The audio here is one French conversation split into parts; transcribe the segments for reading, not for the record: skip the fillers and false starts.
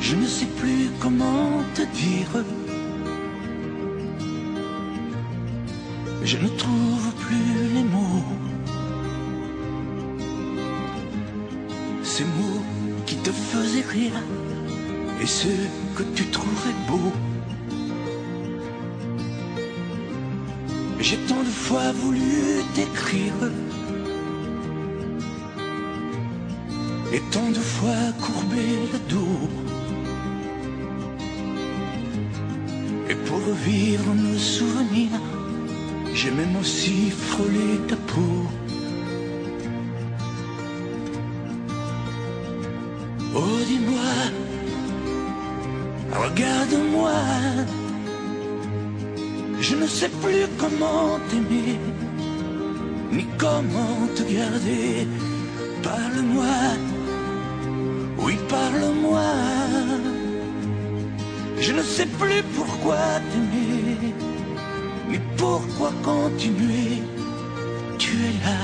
Je ne sais plus comment te dire. Je ne trouve plus les mots. Ces mots qui te faisaient rire et ceux que tu trouvais beaux. J'ai tant de fois voulu t'écrire et tant de fois courbé le dos. Et pour revivre nos souvenirs, j'ai même aussi frôlé ta peau. Oh dis-moi, regarde-moi, je ne sais plus comment t'aimer, ni comment te garder. Parle-moi, oui parle-moi. Je ne sais plus pourquoi t'aimer, ni pourquoi continuer. Tu es là,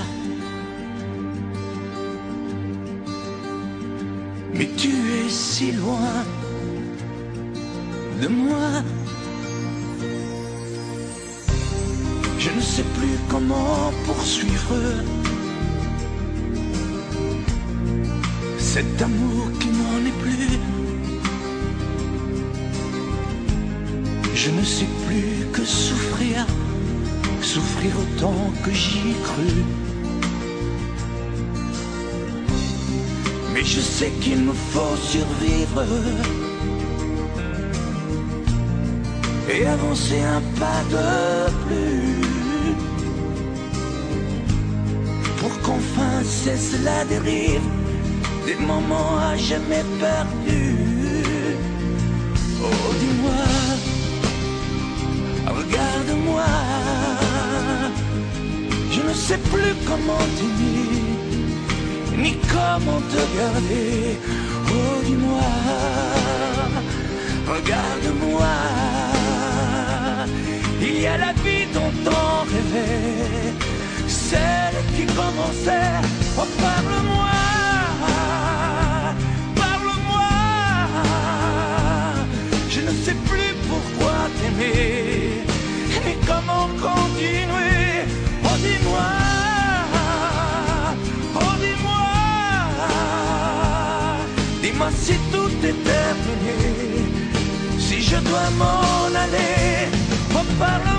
mais tu es si loin de moi. Je ne sais plus comment poursuivre cet amour qui n'en est plus. Je ne sais plus que souffrir, souffrir autant que j'y ai cru. Mais je sais qu'il me faut survivre et avancer un pas de plus pour qu'enfin cesse la dérive des moments à jamais perdus. Oh dis-moi, regarde-moi, je ne sais plus comment t'aimer, ni comment te garder. Oh dis-moi, regarde-moi, il y a la vie dont on rêvait, celle qui commençait. Oh parle-moi, parle-moi, je ne sais plus pourquoi t'aimer, ni comment continuer. Oh dis-moi, oh dis-moi, dis-moi si tout est terminé, si je dois m'en aller. Oh parle-moi.